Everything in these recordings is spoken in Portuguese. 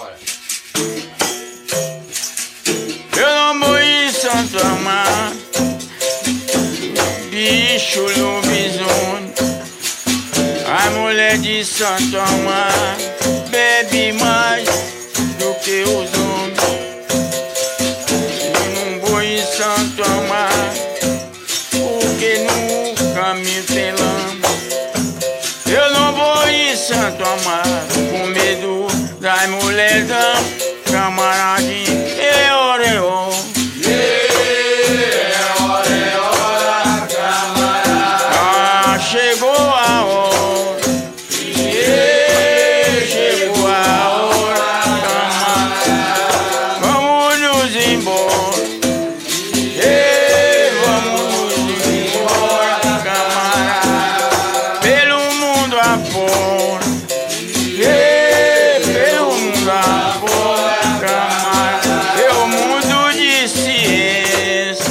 Bora. Eu não vou em Santo Amaro, bicho lobisomem. A mulher de Santo Amaro bebe mais do que os homens. Eu não vou em Santo Amaro, porque no caminho tem lama. Eu não vou em Santo Amaro, com medo das mulheres da camaradinha. Chegou a hora, chegou a hora, camarada. Vamos nos embora, vamos nos embora, camarada. Pelo mundo afora, pelo mundo afora, camarada. É o mundo de ciência,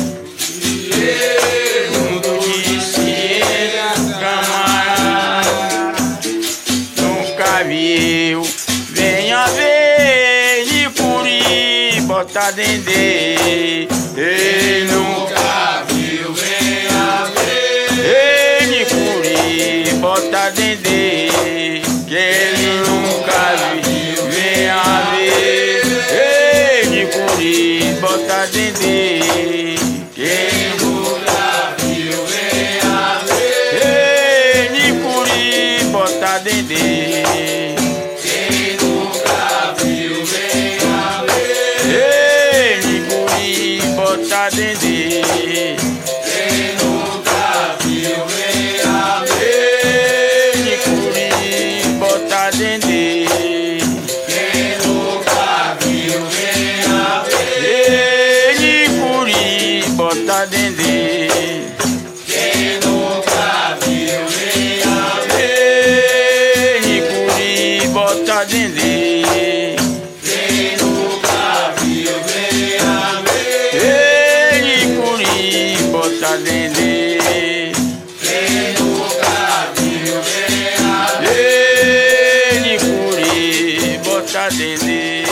mundo de ciência, camarada. Nunca viu, venha ver de curi, bota dendê. Ele nunca viu, venha ver de curi, bota dendê. Que ele nunca viu, venha ver de curi, bota dendê. Que ele nunca viu, venha ver de curi, bota dendê. Quem nunca viu, venha ver de curi, bota dendê. Quem nunca viu, venha ver de curi, bota dendê. Quem nunca viu, venha ver de curi, bota dendê. Quem nunca viu, venha ver de curi, bota dendê. Quem nunca viu, venha ver de curi, bota dendê. Quem nunca viu, venha ver de curi, bota dendê.